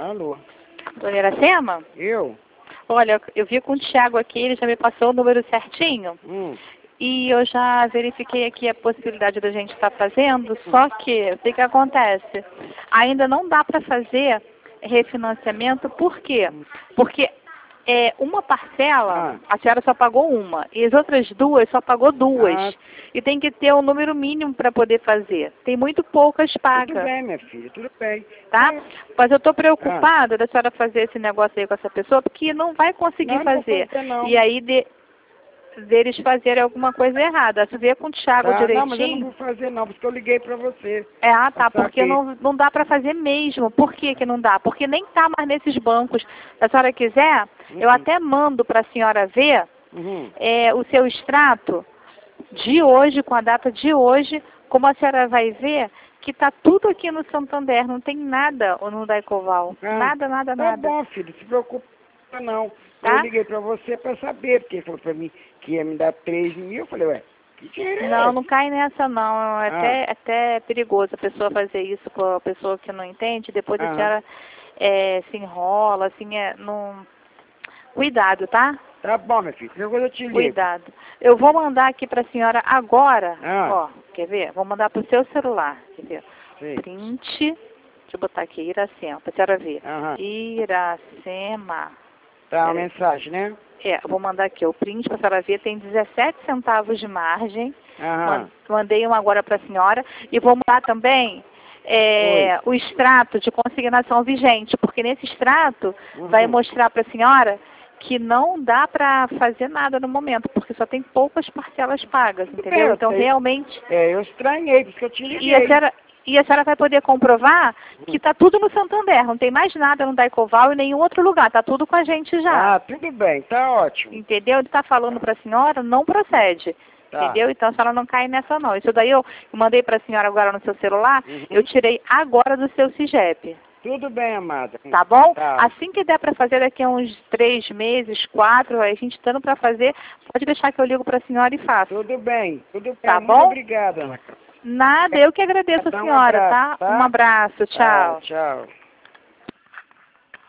Alô? Dona Iracema? Eu? Olha, eu vi com o Thiago aqui, ele já me passou o número certinho. E eu já verifiquei aqui a possibilidade da gente estar fazendo, só que o que acontece? Ainda não dá para fazer refinanciamento, por quê? Porque uma parcela, a senhora só pagou uma, e as outras duas só pagou duas. E tem que ter um número mínimo para poder fazer. Tem muito poucas pagas. Tudo bem, minha filha, tudo bem. Tá? Mas eu estou preocupada da senhora fazer esse negócio aí com essa pessoa, porque não vai conseguir fazer. Não. E aí deles fazerem alguma coisa errada. Se vê com o Thiago direitinho. Não, mas eu não vou fazer não, porque eu liguei pra você. Tá, porque não dá para fazer mesmo. Por que que não dá? Porque nem tá mais nesses bancos. Se a senhora quiser, eu até mando para a senhora ver o seu extrato de hoje, com a data de hoje, como a senhora vai ver que tá tudo aqui no Santander, não tem nada no Daicoval. Nada. Tá bom, filho, se preocupa não. Tá? Eu liguei pra você pra saber, porque ele falou pra mim que ia me dar 3 mil. Eu falei, ué, que dinheiro é esse? Não cai nessa não. É até perigoso a pessoa fazer isso com a pessoa que não entende. Depois a senhora se enrola, assim, não... Cuidado, tá? Tá bom, minha filha, qualquer coisa eu te ligo. Cuidado. Eu vou mandar aqui pra senhora agora. Ó, quer ver? Vou mandar pro seu celular. Quer ver? Sim. Print. Deixa eu botar aqui, Iracema, pra senhora ver. Iracema. Tá, uma mensagem, né? Eu vou mandar aqui o print pra senhora ver. Tem 17 centavos de margem. Mandei um agora pra senhora. E vou mandar também o extrato de consignação vigente. Porque nesse extrato vai mostrar pra senhora que não dá para fazer nada no momento, porque só tem poucas parcelas pagas, entendeu? Então, realmente... eu estranhei, porque eu te liguei. E a senhora vai poder comprovar que está tudo no Santander, não tem mais nada no Daicoval e nenhum outro lugar, está tudo com a gente já. Tudo bem, tá ótimo. Entendeu? Ele está falando para a senhora, não procede. Entendeu? Então, a senhora não cai nessa não. Isso daí eu mandei para a senhora agora no seu celular, eu tirei agora do seu CIGEP. Tudo bem, amada. Tá bom? Tá. Assim que der para fazer daqui a uns 3 meses, 4, a gente estando para fazer, pode deixar que eu ligo para a senhora e faço. Tudo bem. Tá Muito bom? obrigada. Nada, eu que agradeço a senhora, tá? Um abraço, tchau. Tchau.